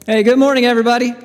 Hey, good morning, everybody.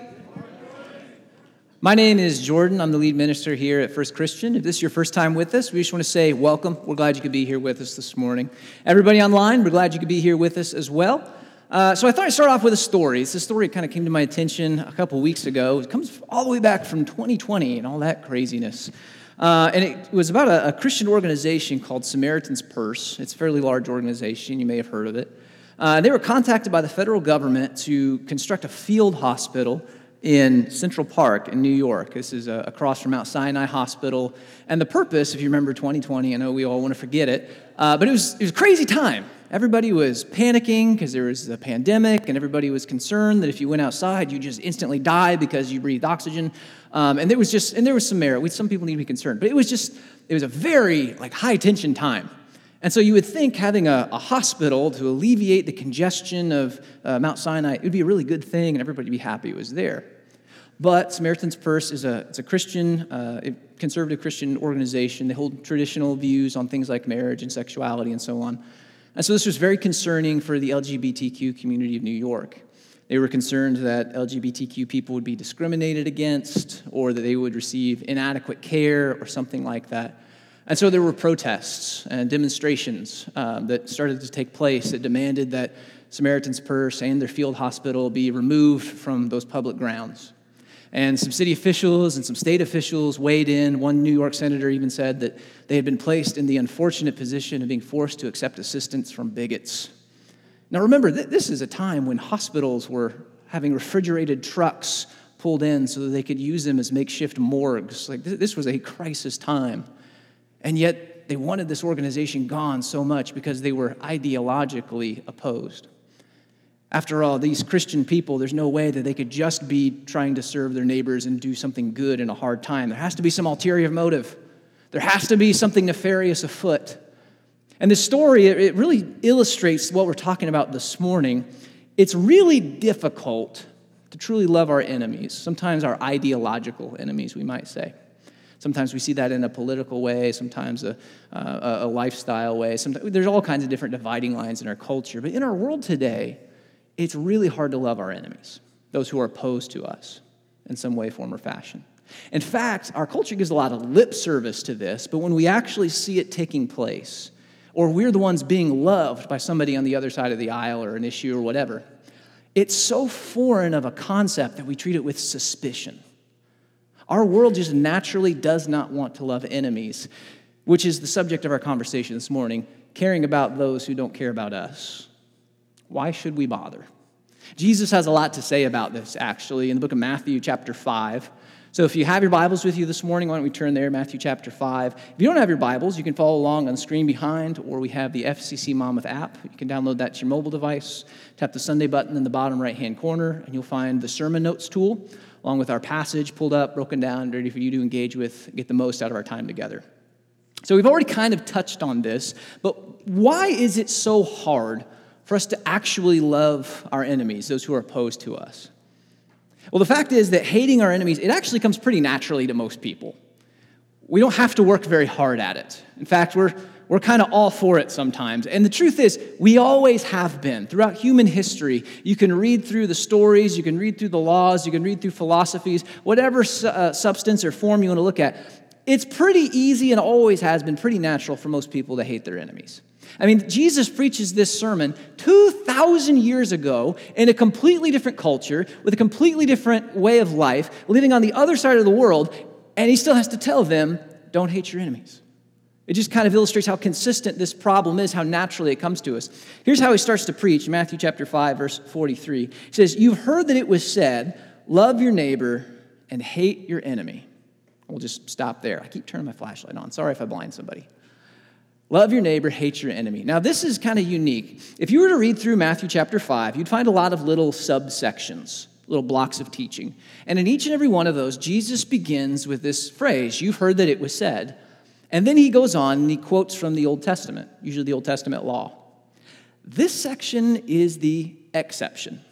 My name is Jordan. I'm the lead minister here at First Christian. If this is your first time with us, we just want to say welcome. We're glad you could be here with us this morning. Everybody online, we're glad you could be here with us as well. So I thought I'd start off with a story. It's a story that kind of came to my attention a couple weeks ago. It comes all the way back from 2020 and all that craziness. And it was about a Christian organization called Samaritan's Purse. It's a fairly large organization. You may have heard of it. They were contacted by the federal government to construct a field hospital in Central Park in New York. This is across from Mount Sinai Hospital. And the purpose, if you remember 2020, I know we all want to forget it, but it was a crazy time. Everybody was panicking because there was a pandemic, and everybody was concerned that if you went outside, you'd just instantly die because you breathed oxygen. And there was some merit. Some people need to be concerned, but it was a very high tension time. And so you would think having a hospital to alleviate the congestion of Mount Sinai, it would be a really good thing, and everybody would be happy it was there. But Samaritan's Purse is a Christian, conservative Christian organization. They hold traditional views on things like marriage and sexuality and so on. And so this was very concerning for the LGBTQ community of New York. They were concerned that LGBTQ people would be discriminated against, or that they would receive inadequate care or something like that. And so there were protests and demonstrations that started to take place that demanded that Samaritan's Purse and their field hospital be removed from those public grounds. And some city officials and some state officials weighed in. One New York senator even said that they had been placed in the unfortunate position of being forced to accept assistance from bigots. Now remember, this is a time when hospitals were having refrigerated trucks pulled in so that they could use them as makeshift morgues. This was a crisis time. And yet, they wanted this organization gone so much because they were ideologically opposed. After all, these Christian people, there's no way that they could just be trying to serve their neighbors and do something good in a hard time. There has to be some ulterior motive. There has to be something nefarious afoot. And this story, it really illustrates what we're talking about this morning. It's really difficult to truly love our enemies, sometimes our ideological enemies, we might say. Sometimes we see that in a political way, sometimes a lifestyle way. There's all kinds of different dividing lines in our culture. But in our world today, it's really hard to love our enemies, those who are opposed to us in some way, form, or fashion. In fact, our culture gives a lot of lip service to this, but when we actually see it taking place, or we're the ones being loved by somebody on the other side of the aisle or an issue or whatever, it's so foreign of a concept that we treat it with suspicion. Our world just naturally does not want to love enemies, which is the subject of our conversation this morning, caring about those who don't care about us. Why should we bother? Jesus has a lot to say about this, actually, in the book of Matthew chapter 5. So if you have your Bibles with you this morning, why don't we turn there, Matthew chapter 5. If you don't have your Bibles, you can follow along on the screen behind, or we have the FCC Monmouth app. You can download that to your mobile device, tap the Sunday button in the bottom right-hand corner, and you'll find the sermon notes tool, along with our passage pulled up, broken down, ready for you to engage with, get the most out of our time together. So we've already kind of touched on this, but why is it so hard for us to actually love our enemies, those who are opposed to us? Well, the fact is that hating our enemies, it actually comes pretty naturally to most people. We don't have to work very hard at it. In fact, we're kind of all for it sometimes. And the truth is, we always have been. Throughout human history, you can read through the stories, you can read through the laws, you can read through philosophies, whatever substance or form you want to look at. It's pretty easy and always has been pretty natural for most people to hate their enemies. I mean, Jesus preaches this sermon 2,000 years ago in a completely different culture, with a completely different way of life, living on the other side of the world, and he still has to tell them, don't hate your enemies. It just kind of illustrates how consistent this problem is, how naturally it comes to us. Here's how he starts to preach, Matthew chapter 5, verse 43. He says, "You've heard that it was said, love your neighbor and hate your enemy." We'll just stop there. I keep turning my flashlight on. Sorry if I blind somebody. Love your neighbor, hate your enemy. Now, this is kind of unique. If you were to read through Matthew chapter 5, you'd find a lot of little subsections, little blocks of teaching. And in each and every one of those, Jesus begins with this phrase, "You've heard that it was said." And then he goes on and he quotes from the Old Testament, usually the Old Testament law. This section is the exception.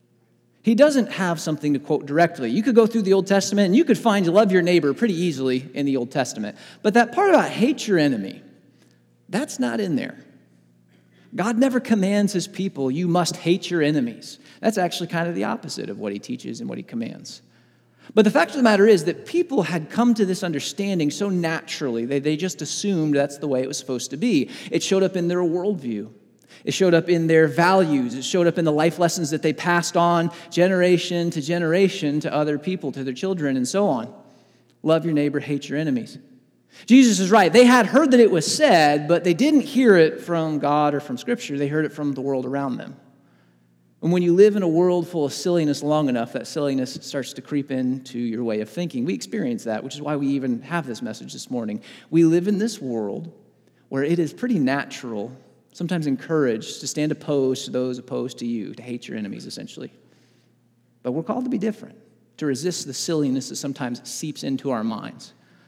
He doesn't have something to quote directly. You could go through the Old Testament and you could find love your neighbor pretty easily in the Old Testament. But that part about hate your enemy, that's not in there. God never commands his people, you must hate your enemies. That's actually kind of the opposite of what he teaches and what he commands. But the fact of the matter is that people had come to this understanding so naturally, they just assumed that's the way it was supposed to be. It showed up in their worldview. It showed up in their values. It showed up in the life lessons that they passed on generation to other people, to their children, and so on. Love your neighbor, hate your enemies. Jesus is right. They had heard that it was said, but they didn't hear it from God or from Scripture. They heard it from the world around them. And when you live in a world full of silliness long enough, that silliness starts to creep into your way of thinking. We experience that, which is why we even have this message this morning. We live in this world where it is pretty natural, sometimes encouraged, to stand opposed to those opposed to you, to hate your enemies, essentially. But we're called to be different, to resist the silliness that sometimes seeps into our minds.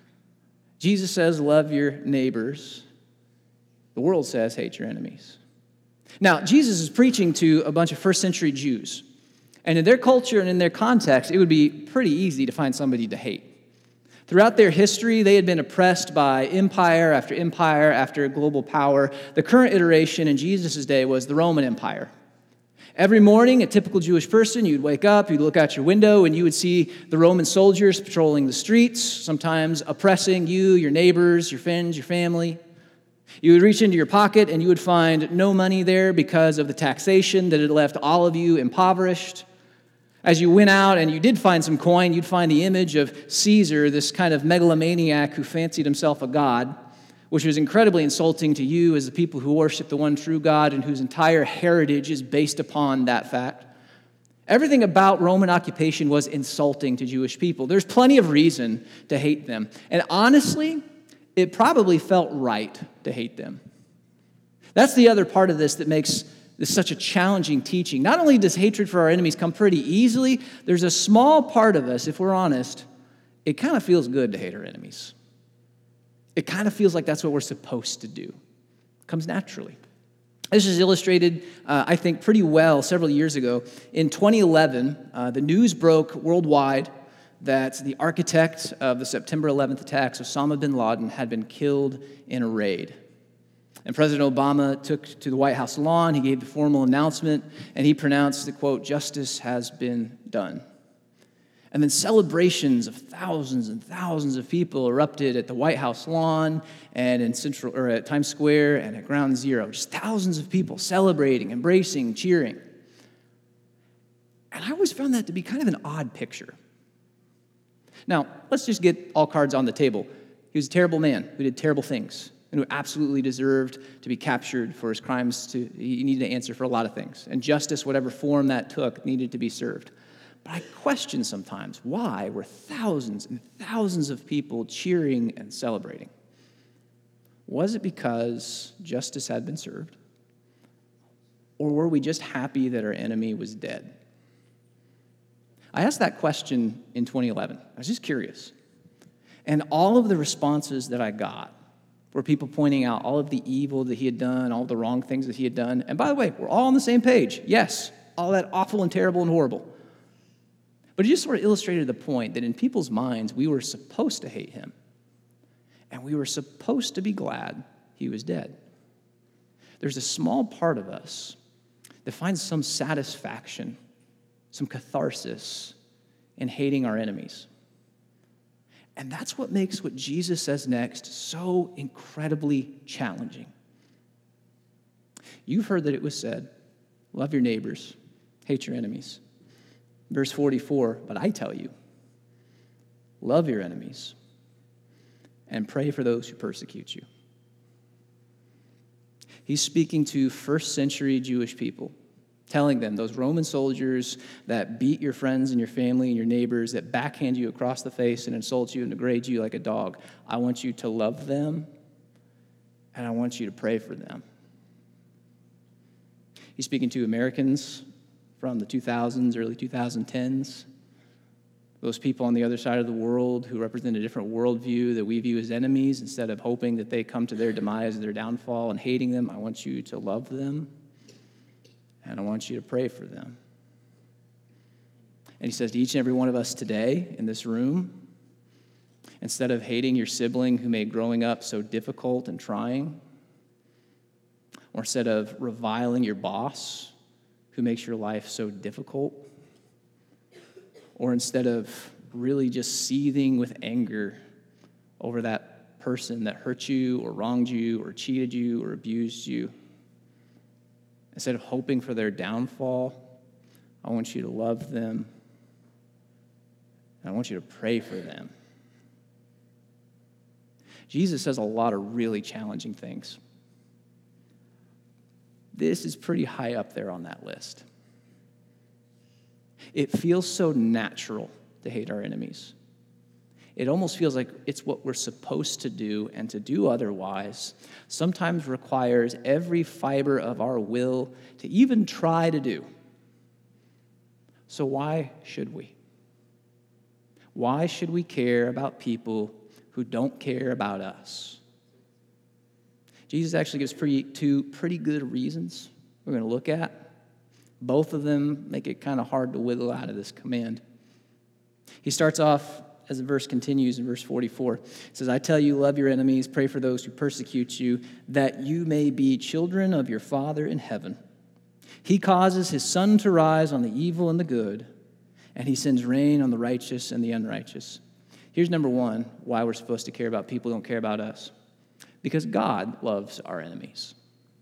Jesus says, love your neighbors. The world says, hate your enemies. Now, Jesus is preaching to a bunch of first century Jews. And in their culture and in their context, it would be pretty easy to find somebody to hate. Throughout their history, they had been oppressed by empire after global power. The current iteration in Jesus' day was the Roman Empire. Every morning, a typical Jewish person, you'd wake up, you'd look out your window, and you would see the Roman soldiers patrolling the streets, sometimes oppressing you, your neighbors, your friends, your family. You would reach into your pocket, and you would find no money there because of the taxation that had left all of you impoverished. As you went out and you did find some coin, you'd find the image of Caesar, this kind of megalomaniac who fancied himself a god, which was incredibly insulting to you as the people who worship the one true God and whose entire heritage is based upon that fact. Everything about Roman occupation was insulting to Jewish people. There's plenty of reason to hate them. And honestly, it probably felt right to hate them. That's the other part of this that makes this such a challenging teaching. Not only does hatred for our enemies come pretty easily, there's a small part of us, if we're honest, it kind of feels good to hate our enemies. It kind of feels like that's what we're supposed to do. It comes naturally. This is illustrated, I think, pretty well several years ago. In 2011, the news broke worldwide that the architect of the September 11th attacks, Osama bin Laden, had been killed in a raid. And President Obama took to the White House lawn, he gave the formal announcement, and he pronounced that, quote, justice has been done. And then celebrations of thousands and thousands of people erupted at the White House lawn and at Times Square and at Ground Zero. Just thousands of people celebrating, embracing, cheering. And I always found that to be kind of an odd picture. Now, let's just get all cards on the table. He was a terrible man who did terrible things and who absolutely deserved to be captured for his crimes. He needed to answer for a lot of things. And justice, whatever form that took, needed to be served. But I question sometimes, why were thousands and thousands of people cheering and celebrating? Was it because justice had been served? Or were we just happy that our enemy was dead? I asked that question in 2011. I was just curious. And all of the responses that I got were people pointing out all of the evil that he had done, all the wrong things that he had done. And by the way, we're all on the same page. Yes, all that awful and terrible and horrible. But it just sort of illustrated the point that in people's minds, we were supposed to hate him. And we were supposed to be glad he was dead. There's a small part of us that finds some satisfaction, some catharsis in hating our enemies. And that's what makes what Jesus says next so incredibly challenging. You've heard that it was said, love your neighbors, hate your enemies. Verse 44, but I tell you, love your enemies and pray for those who persecute you. He's speaking to first century Jewish people, telling them, those Roman soldiers that beat your friends and your family and your neighbors, that backhand you across the face and insult you and degrade you like a dog, I want you to love them and I want you to pray for them. He's speaking to Americans from the 2000s, early 2010s, those people on the other side of the world who represent a different worldview that we view as enemies. Instead of hoping that they come to their demise, their downfall, and hating them, I want you to love them, and I want you to pray for them. And he says to each and every one of us today in this room, instead of hating your sibling who made growing up so difficult and trying, or instead of reviling your boss who makes your life so difficult, or instead of really just seething with anger over that person that hurt you or wronged you or cheated you or abused you, instead of hoping for their downfall, I want you to love them, and I want you to pray for them. Jesus says a lot of really challenging things. This is pretty high up there on that list. It feels so natural to hate our enemies. It almost feels like it's what we're supposed to do, and to do otherwise sometimes requires every fiber of our will to even try to do. So why should we? Why should we care about people who don't care about us? Jesus actually gives two pretty good reasons we're going to look at. Both of them make it kind of hard to wiggle out of this command. He starts off, as the verse continues in verse 44. It says, I tell you, love your enemies, pray for those who persecute you, that you may be children of your Father in heaven. He causes his sun to rise on the evil and the good, and he sends rain on the righteous and the unrighteous. Here's number one, why we're supposed to care about people who don't care about us. Because God loves our enemies.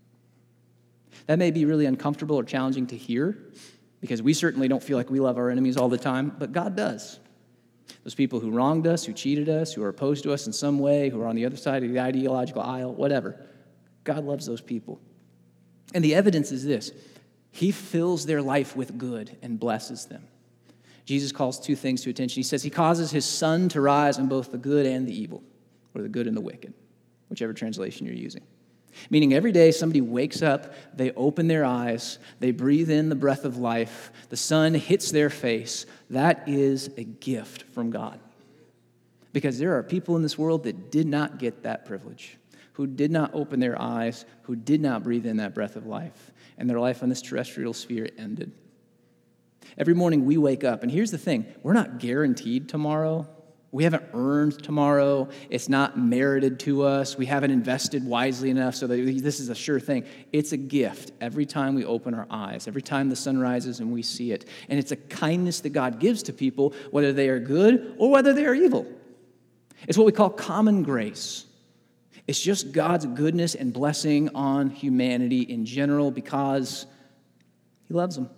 That may be really uncomfortable or challenging to hear, because we certainly don't feel like we love our enemies all the time, but God does. Those people who wronged us, who cheated us, who are opposed to us in some way, who are on the other side of the ideological aisle, whatever, God loves those people. And the evidence is this: he fills their life with good and blesses them. Jesus calls two things to attention. He says he causes his sun to rise on both the good and the evil, or the good and the wicked, whichever translation you're using. Meaning every day somebody wakes up, they open their eyes, they breathe in the breath of life, the sun hits their face. That is a gift from God. Because there are people in this world that did not get that privilege, who did not open their eyes, who did not breathe in that breath of life, and their life on this terrestrial sphere ended. Every morning we wake up, and here's the thing, we're not guaranteed tomorrow. We haven't earned tomorrow. It's not merited to us. We haven't invested wisely enough so that this is a sure thing. It's a gift every time we open our eyes, every time the sun rises and we see it. And it's a kindness that God gives to people, whether they are good or whether they are evil. It's what we call common grace. It's just God's goodness and blessing on humanity in general because he loves them.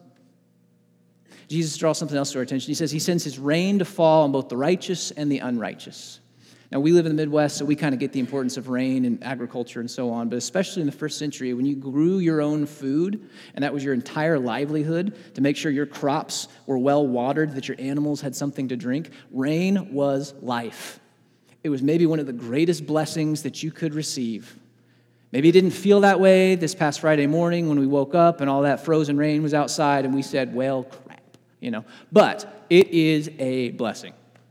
Jesus draws something else to our attention. He says he sends his rain to fall on both the righteous and the unrighteous. Now, we live in the Midwest, so we kind of get the importance of rain and agriculture and so on, but especially in the first century, when you grew your own food, and that was your entire livelihood, to make sure your crops were well watered, that your animals had something to drink, rain was life. It was maybe one of the greatest blessings that you could receive. Maybe it didn't feel that way this past Friday morning when we woke up and all that frozen rain was outside and we said, well, crap. But it is a blessing.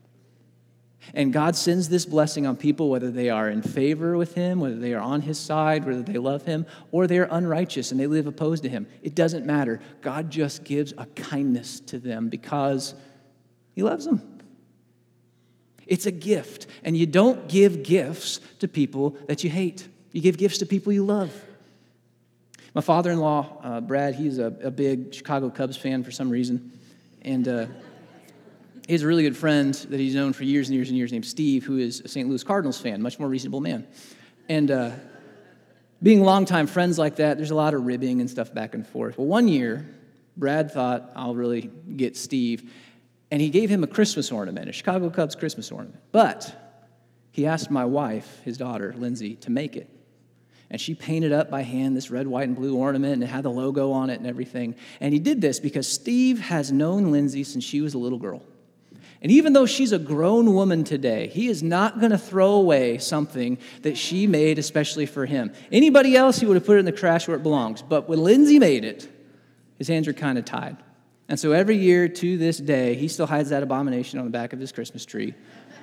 And God sends this blessing on people, whether they are in favor with him, whether they are on his side, whether they love him, or they are unrighteous and they live opposed to him. It doesn't matter. God just gives a kindness to them because he loves them. It's a gift. And you don't give gifts to people that you hate. You give gifts to people you love. My father-in-law, Brad, he's a big Chicago Cubs fan for some reason. And he has a really good friend that he's known for years and years and years named Steve, who is a St. Louis Cardinals fan, much more reasonable man. And being longtime friends like that, there's a lot of ribbing and stuff back and forth. Well, one year, Brad thought, I'll really get Steve, and he gave him a Christmas ornament, a Chicago Cubs Christmas ornament. But he asked my wife, his daughter, Lindsay, to make it. And she painted up by hand this red, white, and blue ornament, and it had the logo on it and everything. And he did this because Steve has known Lindsay since she was a little girl. And even though she's a grown woman today, he is not going to throw away something that she made especially for him. Anybody else, he would have put it in the trash where it belongs. But when Lindsay made it, his hands are kind of tied. And so every year to this day, he still hides that abomination on the back of his Christmas tree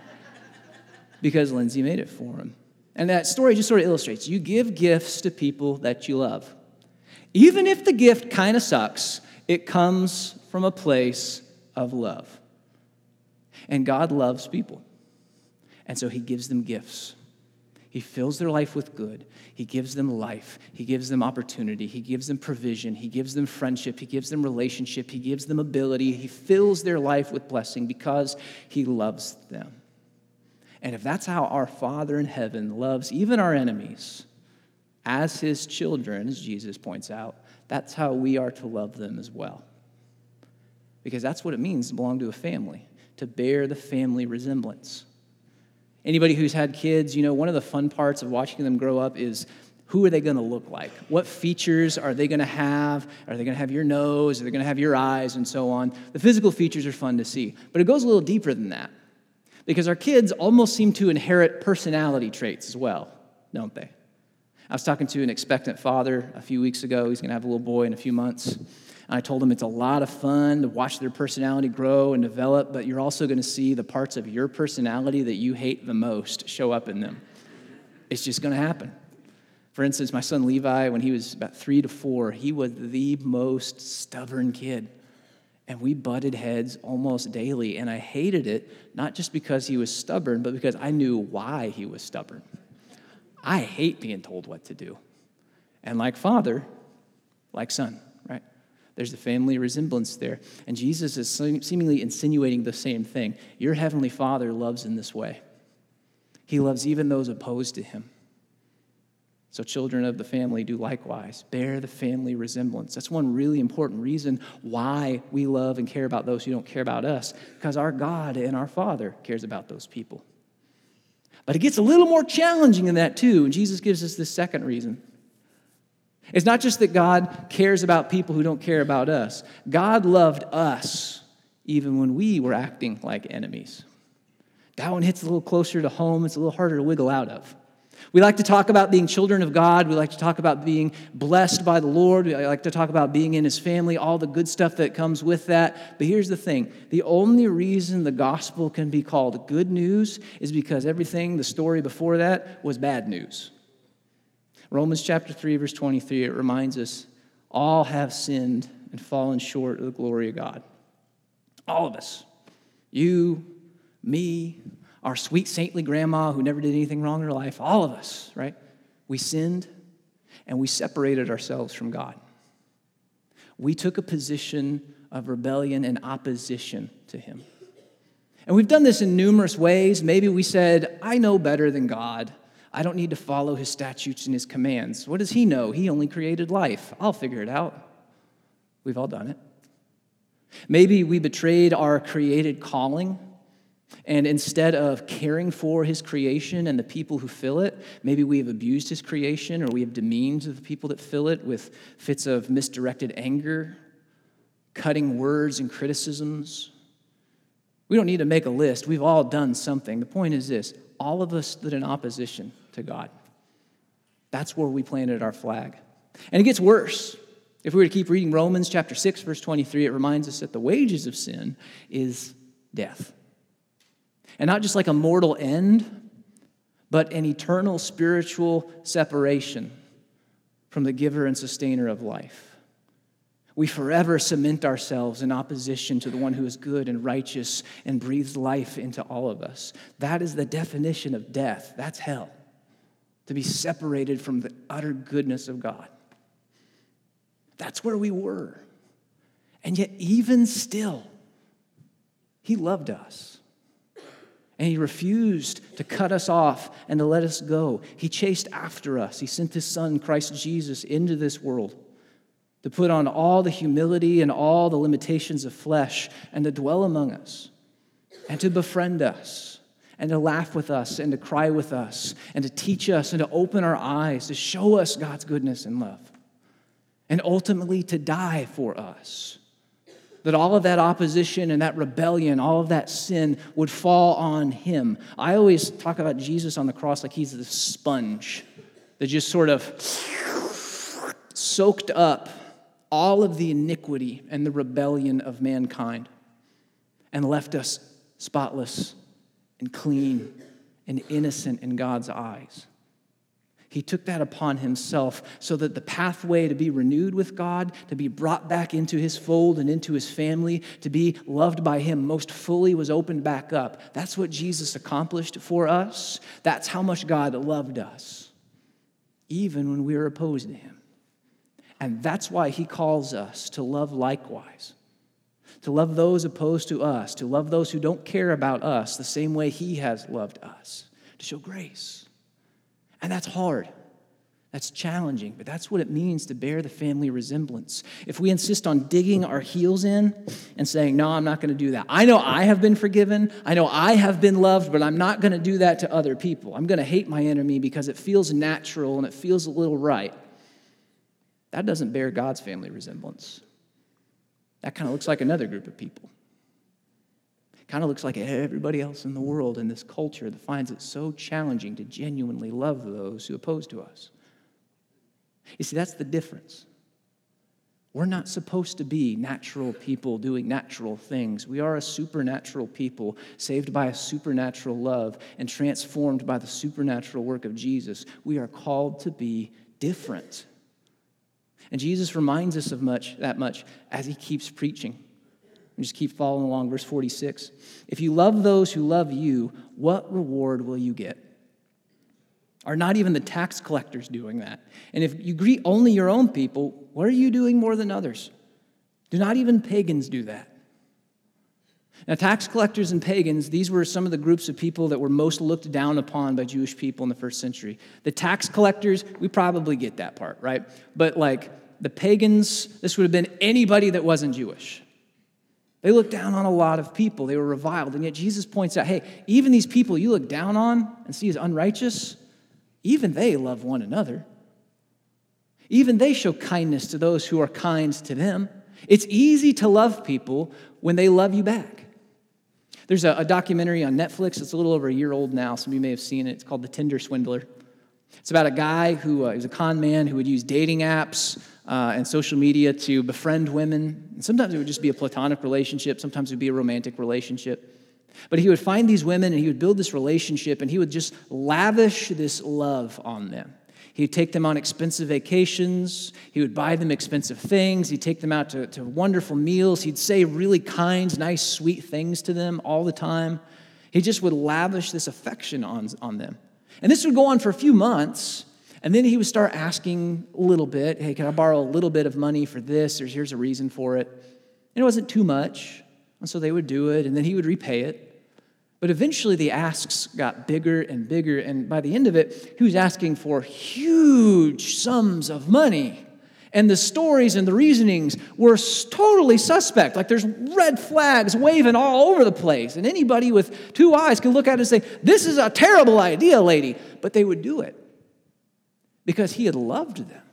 because Lindsay made it for him. And that story just sort of illustrates, you give gifts to people that you love. Even if the gift kind of sucks, it comes from a place of love. And God loves people. And so he gives them gifts. He fills their life with good. He gives them life. He gives them opportunity. He gives them provision. He gives them friendship. He gives them relationship. He gives them ability. He fills their life with blessing because he loves them. And if that's how our Father in heaven loves even our enemies as his children, as Jesus points out, that's how we are to love them as well. Because that's what it means to belong to a family, to bear the family resemblance. Anybody who's had kids, one of the fun parts of watching them grow up is who are they going to look like? What features are they going to have? Are they going to have your nose? Are they going to have your eyes and so on? The physical features are fun to see, but it goes a little deeper than that because our kids almost seem to inherit personality traits as well, don't they? I was talking to an expectant father a few weeks ago. He's going to have a little boy in a few months. And I told him it's a lot of fun to watch their personality grow and develop, but you're also going to see the parts of your personality that you hate the most show up in them. It's just going to happen. For instance, my son Levi, when he was about 3 to 4, he was the most stubborn kid. And we butted heads almost daily, and I hated it, not just because he was stubborn, but because I knew why he was stubborn. I hate being told what to do. And like father, like son, right? There's a family resemblance there. And Jesus is seemingly insinuating the same thing. Your heavenly Father loves in this way. He loves even those opposed to him. So children of the family do likewise. Bear the family resemblance. That's one really important reason why we love and care about those who don't care about us, because our God and our Father cares about those people. But it gets a little more challenging than that too, and Jesus gives us this second reason. It's not just that God cares about people who don't care about us. God loved us even when we were acting like enemies. That one hits a little closer to home. It's a little harder to wiggle out of. We like to talk about being children of God. We like to talk about being blessed by the Lord. We like to talk about being in his family, all the good stuff that comes with that. But here's the thing. The only reason the gospel can be called good news is because everything, the story before that, was bad news. Romans chapter 3, verse 23, it reminds us, all have sinned and fallen short of the glory of God. All of us. You, me, our sweet saintly grandma who never did anything wrong in her life, all of us, right? We sinned and we separated ourselves from God. We took a position of rebellion and opposition to him. And we've done this in numerous ways. Maybe we said, I know better than God. I don't need to follow his statutes and his commands. What does he know? He only created life. I'll figure it out. We've all done it. Maybe we betrayed our created calling, and instead of caring for his creation and the people who fill it, maybe we have abused his creation or we have demeaned the people that fill it with fits of misdirected anger, cutting words and criticisms. We don't need to make a list. We've all done something. The point is this. All of us stood in opposition to God. That's where we planted our flag. And it gets worse. If we were to keep reading Romans chapter 6, verse 23, it reminds us that the wages of sin is death. And not just like a mortal end, but an eternal spiritual separation from the giver and sustainer of life. We forever cement ourselves in opposition to the one who is good and righteous and breathes life into all of us. That is the definition of death. That's hell. To be separated from the utter goodness of God. That's where we were. And yet, even still, he loved us. And he refused to cut us off and to let us go. He chased after us. He sent his son, Christ Jesus, into this world to put on all the humility and all the limitations of flesh and to dwell among us and to befriend us and to laugh with us and to cry with us and to teach us and to open our eyes, to show us God's goodness and love, and ultimately to die for us. That all of that opposition and that rebellion, all of that sin would fall on him. I always talk about Jesus on the cross like he's this sponge that just sort of soaked up all of the iniquity and the rebellion of mankind and left us spotless and clean and innocent in God's eyes. He took that upon himself so that the pathway to be renewed with God, to be brought back into his fold and into his family, to be loved by him most fully was opened back up. That's what Jesus accomplished for us. That's how much God loved us, even when we were opposed to him. And that's why he calls us to love likewise, to love those opposed to us, to love those who don't care about us the same way he has loved us, to show grace. And that's hard. That's challenging, but that's what it means to bear the family resemblance. If we insist on digging our heels in and saying, no, I'm not going to do that. I know I have been forgiven. I know I have been loved, but I'm not going to do that to other people. I'm going to hate my enemy because it feels natural and it feels a little right. That doesn't bear God's family resemblance. That kind of looks like another group of people. Kind of looks like everybody else in the world in this culture that finds it so challenging to genuinely love those who oppose to us. You see, that's the difference. We're not supposed to be natural people doing natural things. We are a supernatural people, saved by a supernatural love and transformed by the supernatural work of Jesus. We are called to be different. And Jesus reminds us of that much as he keeps preaching. And just keep following along. Verse 46. If you love those who love you, what reward will you get? Are not even the tax collectors doing that? And if you greet only your own people, what are you doing more than others? Do not even pagans do that? Now, tax collectors and pagans, these were some of the groups of people that were most looked down upon by Jewish people in the first century. The tax collectors, we probably get that part, right? But like the pagans, this would have been anybody that wasn't Jewish. They looked down on a lot of people. They were reviled. And yet Jesus points out, hey, even these people you look down on and see as unrighteous, even they love one another. Even they show kindness to those who are kind to them. It's easy to love people when they love you back. There's a documentary on Netflix. It's a little over a year old now. Some of you may have seen it. It's called The Tinder Swindler. It's about a guy who was a con man who would use dating apps and social media to befriend women. And sometimes it would just be a platonic relationship. Sometimes it would be a romantic relationship. But he would find these women and he would build this relationship and he would just lavish this love on them. He'd take them on expensive vacations. He would buy them expensive things. He'd take them out to wonderful meals. He'd say really kind, nice, sweet things to them all the time. He just would lavish this affection on them. And this would go on for a few months, and then he would start asking a little bit, hey, can I borrow a little bit of money for this? Or here's a reason for it. And it wasn't too much, and so they would do it, and then he would repay it. But eventually the asks got bigger and bigger, and by the end of it, he was asking for huge sums of money. And the stories and the reasonings were totally suspect. Like there's red flags waving all over the place. And anybody with two eyes can look at it and say, this is a terrible idea, lady. But they would do it because he had loved them.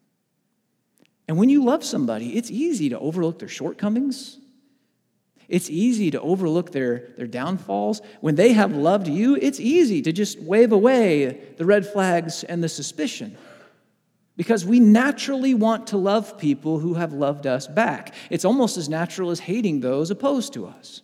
And when you love somebody, it's easy to overlook their shortcomings. It's easy to overlook their downfalls. When they have loved you, it's easy to just wave away the red flags and the suspicion. Because we naturally want to love people who have loved us back. It's almost as natural as hating those opposed to us.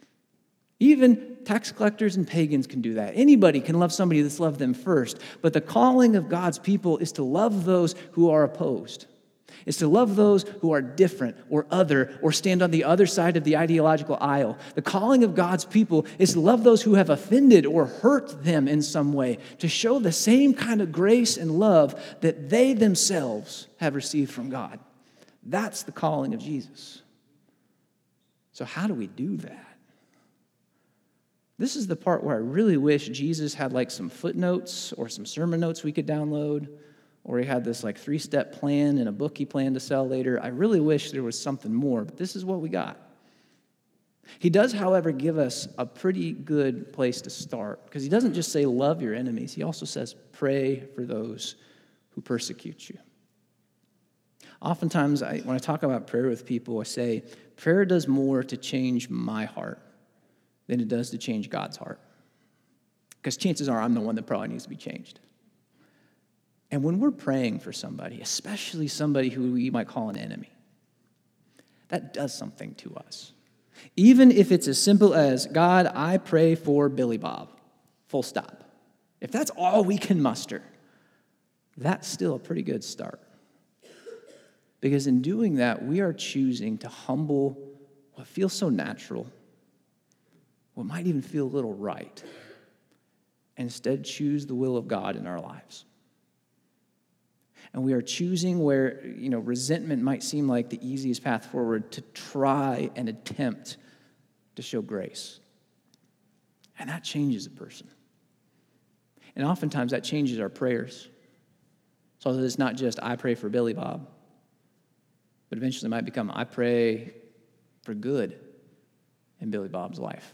Even tax collectors and pagans can do that. Anybody can love somebody that's loved them first. But the calling of God's people is to love those who are opposed. It's to love those who are different or other or stand on the other side of the ideological aisle. The calling of God's people is to love those who have offended or hurt them in some way, to show the same kind of grace and love that they themselves have received from God. That's the calling of Jesus. So how do we do that? This is the part where I really wish Jesus had like some footnotes or some sermon notes we could download, or he had this like 3-step plan in a book he planned to sell later. I really wish there was something more, but this is what we got. He does, however, give us a pretty good place to start, because he doesn't just say love your enemies. He also says pray for those who persecute you. Oftentimes, when I talk about prayer with people, I say prayer does more to change my heart than it does to change God's heart, because chances are I'm the one that probably needs to be changed. And when we're praying for somebody, especially somebody who we might call an enemy, that does something to us. Even if it's as simple as, God, I pray for Billy Bob, full stop. If that's all we can muster, that's still a pretty good start. Because in doing that, we are choosing to humble what feels so natural, what might even feel a little right, and instead choose the will of God in our lives. And we are choosing where, resentment might seem like the easiest path forward to try and attempt to show grace. And that changes a person. And oftentimes that changes our prayers. So that it's not just, I pray for Billy Bob, but eventually it might become, I pray for good in Billy Bob's life.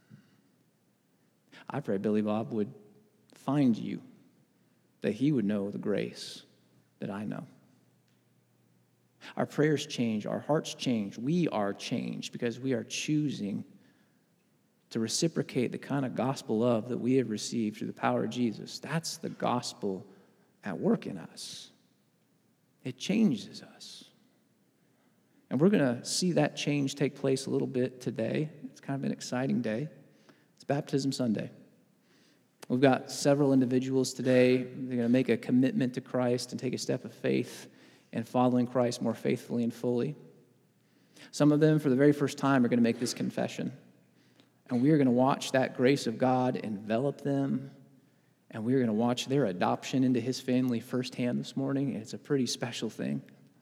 I pray Billy Bob would find you, that he would know the grace that I know. Our prayers change, our hearts change, we are changed because we are choosing to reciprocate the kind of gospel love that we have received through the power of Jesus. That's the gospel at work in us. It changes us. And we're going to see that change take place a little bit today. It's kind of an exciting day. It's Baptism Sunday. We've got several individuals today. They're going to make a commitment to Christ and take a step of faith in following Christ more faithfully and fully. Some of them, for the very first time, are going to make this confession. And we are going to watch that grace of God envelop them. And we are going to watch their adoption into his family firsthand this morning. And it's a pretty special thing.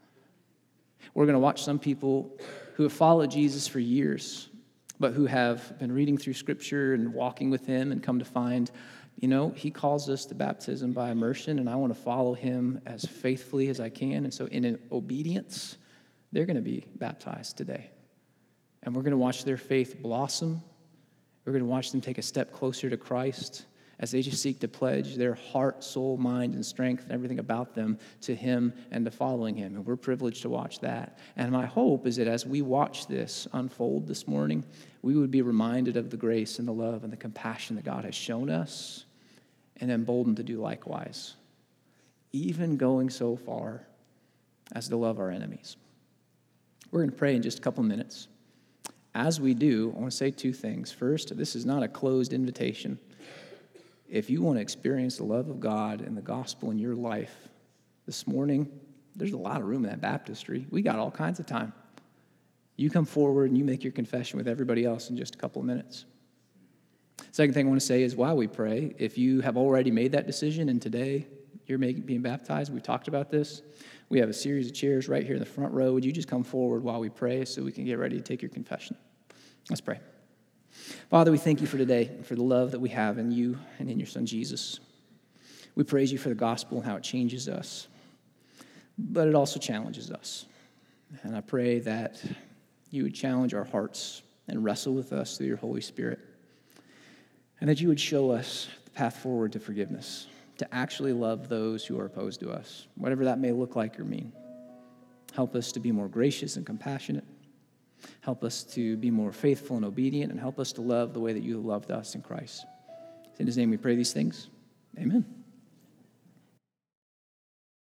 We're going to watch some people who have followed Jesus for years, but who have been reading through Scripture and walking with him and come to find, he calls us to baptism by immersion, and I want to follow him as faithfully as I can. And so in obedience, they're going to be baptized today. And we're going to watch their faith blossom. We're going to watch them take a step closer to Christ as they just seek to pledge their heart, soul, mind, and strength and everything about them to him and to following him. And we're privileged to watch that. And my hope is that as we watch this unfold this morning, we would be reminded of the grace and the love and the compassion that God has shown us and emboldened to do likewise, even going so far as to love our enemies. We're going to pray in just a couple minutes. As we do, I want to say two things. First, this is not a closed invitation. If you want to experience the love of God and the gospel in your life this morning, there's a lot of room in that baptistry. We got all kinds of time. You come forward and you make your confession with everybody else in just a couple of minutes. Second thing I want to say is while we pray, if you have already made that decision and today you're being baptized, we talked about this, we have a series of chairs right here in the front row. Would you just come forward while we pray so we can get ready to take your confession? Let's pray. Father, we thank you for today, for the love that we have in you and in your Son, Jesus. We praise you for the gospel and how it changes us, but it also challenges us. And I pray that you would challenge our hearts and wrestle with us through your Holy Spirit, and that you would show us the path forward to forgiveness, to actually love those who are opposed to us, whatever that may look like or mean. Help us to be more gracious and compassionate. Help us to be more faithful and obedient, and help us to love the way that you have loved us in Christ. In his name we pray these things. Amen.